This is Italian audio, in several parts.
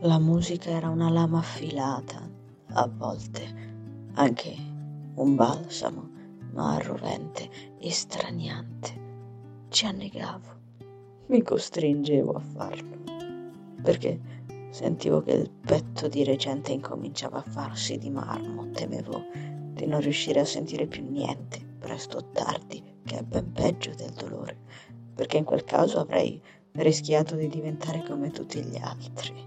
La musica era una lama affilata, a volte anche un balsamo, ma rovente e straniante. Ci annegavo, mi costringevo a farlo, perché sentivo che il petto di recente incominciava a farsi di marmo, temevo di non riuscire a sentire più niente, presto o tardi, che è ben peggio del dolore, perché in quel caso avrei rischiato di diventare come tutti gli altri,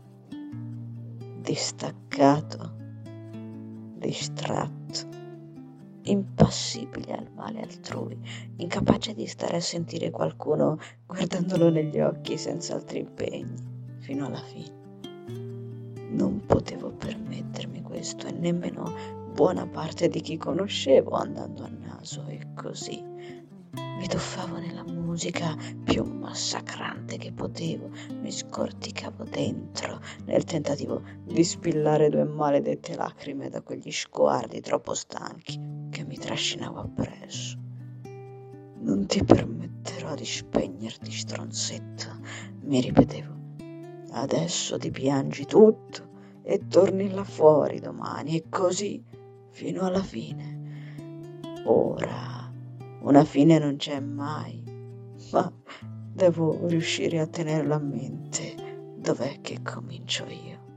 distaccato, distratto, impassibile al male altrui, incapace di stare a sentire qualcuno guardandolo negli occhi senza altri impegni, fino alla fine. Non potevo permettermi questo e nemmeno buona parte di chi conoscevo andando a naso, e così mi tuffavo nella musica più massacrante che potevo, mi scorticavo dentro nel tentativo di spillare 2 maledette lacrime da quegli sguardi troppo stanchi che mi trascinavo appresso. Non ti permetterò di spegnerti, stronzetto, mi ripetevo. Adesso ti piangi tutto e torni là fuori domani, e così fino alla fine. Ora una fine non c'è mai, ma devo riuscire a tenerla a mente. Dov'è che comincio io?